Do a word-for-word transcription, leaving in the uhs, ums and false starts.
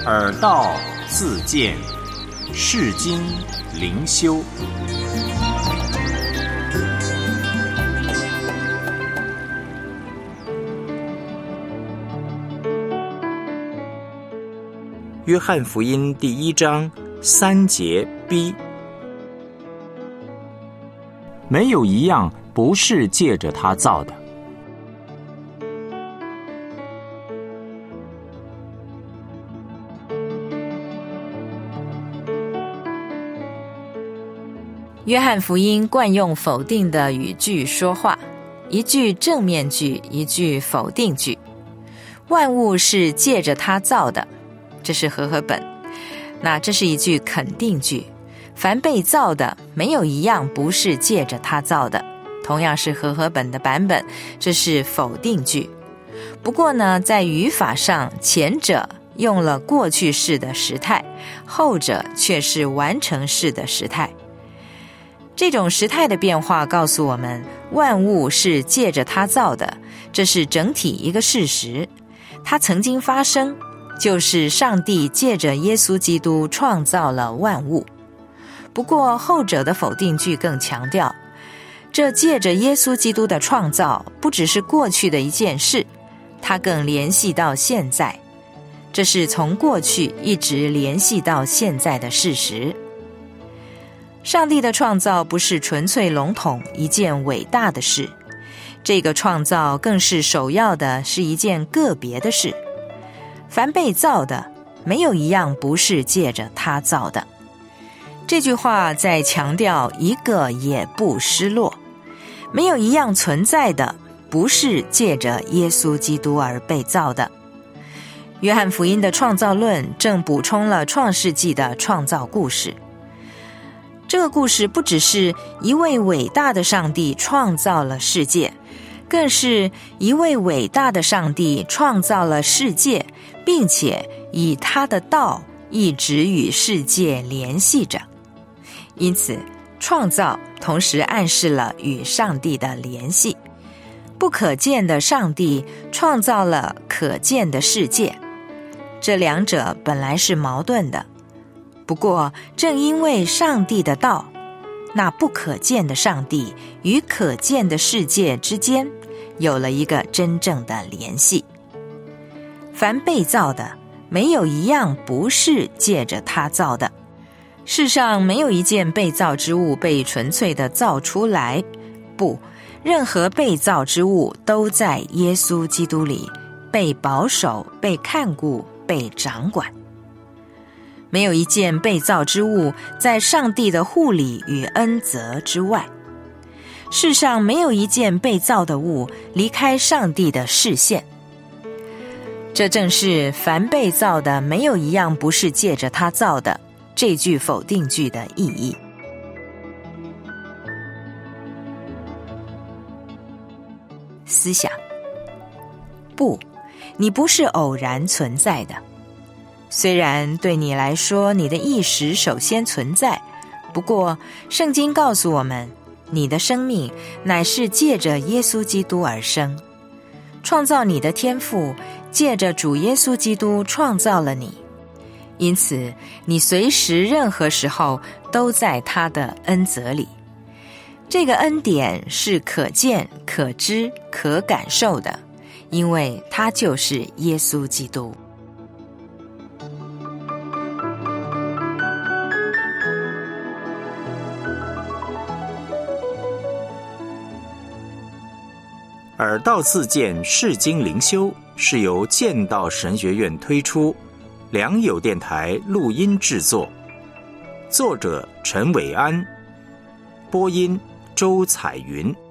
耳道自见，世经灵修。约翰福音第一章三节 B， 没有一样不是借着他造的。 约翰福音惯用否定的语句说话，一句正面句，一句否定句。万物是借着他造的，这是和合本。那这是一句肯定句，凡被造的没有一样不是借着他造的，同样是和合本的版本，这是否定句。不过呢，在语法上，前者用了过去式的时态，后者却是完成式的时态。这种时态的变化告诉我们，万物是借着他造的，这是整体一个事实，它曾经发生，就是上帝借着耶稣基督创造了万物。不过后者的否定句更强调，这借着耶稣基督的创造不只是过去的一件事，它更联系到现在，这是从过去一直联系到现在的事实。上帝的创造不是纯粹笼统一件伟大的事，这个创造更是首要的是一件个别的事。凡被造的，没有一样不是借着他造的。这句话在强调一个也不失落，没有一样存在的不是借着耶稣基督而被造的。约翰福音的创造论正补充了创世纪的创造故事。这个故事不只是一位伟大的上帝创造了世界，更是一位伟大的上帝创造了世界，并且以他的道一直与世界联系着。因此，创造同时暗示了与上帝的联系。不可见的上帝创造了可见的世界，这两者本来是矛盾的。不过，正因为上帝的道，那不可见的上帝与可见的世界之间有了一个真正的联系。凡被造的，没有一样不是借着他造的。世上没有一件被造之物被纯粹的造出来，不，任何被造之物都在耶稣基督里被保守、被看顾、被掌管。没有一件被造之物在上帝的护理与恩泽之外。世上没有一件被造的物离开上帝的视线。这正是凡被造的没有一样不是借着他造的这句否定句的意义。思想：不，你不是偶然存在的。虽然对你来说你的意识首先存在，不过圣经告诉我们，你的生命乃是借着耶稣基督而生。创造你的天父借着主耶稣基督创造了你，因此你随时任何时候都在他的恩泽里。这个恩典是可见、可知、可感受的，因为他就是耶稣基督。 耳道自见，世经灵修是由剑道神学院推出，良友电台录音制作，作者陈伟安，播音周彩云。